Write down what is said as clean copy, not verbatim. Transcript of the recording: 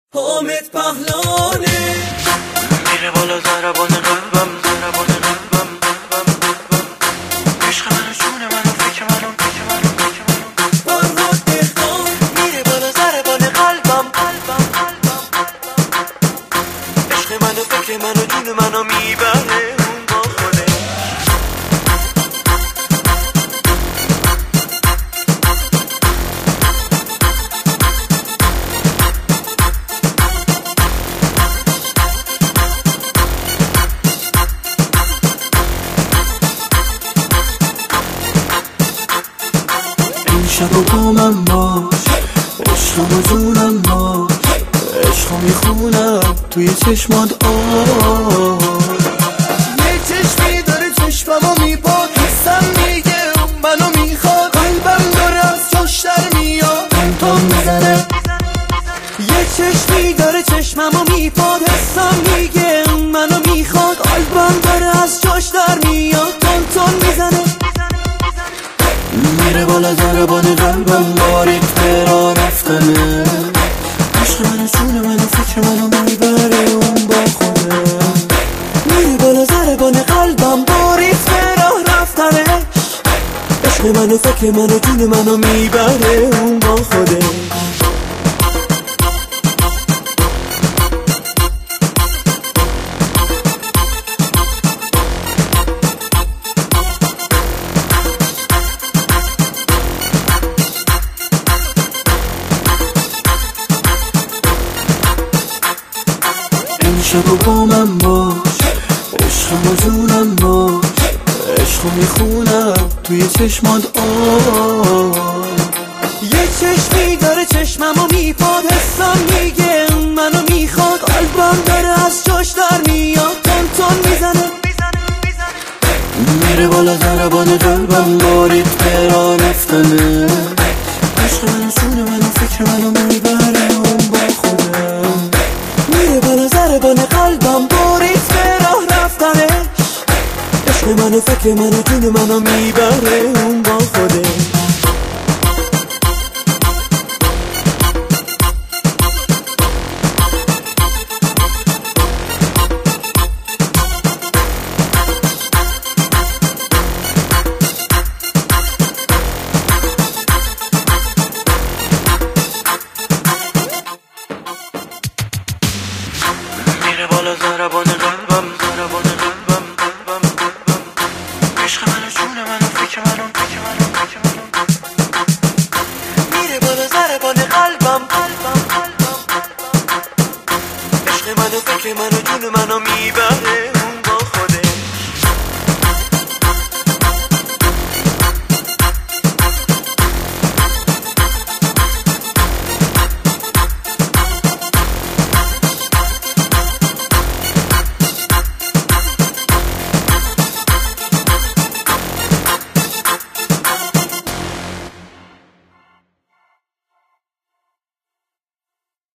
حامد پهلانه میره بالا ضربان قلبم عشق منو جون منو فکر منو فرهاد دهقان میره بالا ضربان قلبم عشق منو فکر منو جون منو میبره اون با خوده شب و با من باش، عشقم و جونم باش، عشقم میخونم توی چشمات یه چشمی داره چشممو میپاد، حسم میگه اون منو میخواد، قلبم داره از جاش در میاد تون میزنه. یه چشمی داره چشممو میپاد، حسم میگه اون منو میخواد، قلبم داره از جاش در میاد تون میزنه. میره بالا ضربان قلبم باریک فرا رفتنه، عشق منو جون منو فکر منو میبره اون با خوده. میره بالا ضربان قلبم باریک فرا رفتنه، عشق منو فکر منو جون منو میبره اون با خوده. شب و با من باش، عشقم و جونم باش، عشقو میخونم توی چشمات یه چشمی داره چشممو میپاد، حسم میگه اون منو میخواد، قلبم داره از جاش در میاد تون میزنه. میره بالا ضربان قلبم باریک فرا رفتنه، عشق منو جون منو فکر منو میبره اون با خودم. میره بالا ضربان قلبم باریک فرا رفتنه، عشق منو فکر منو جون منو میبره اون با خوده. میره بالا ضربان قلبم عشق منو جون منو فکر منو میره بالا ضربان قلبم عشق منو فکر منو جون منو میبره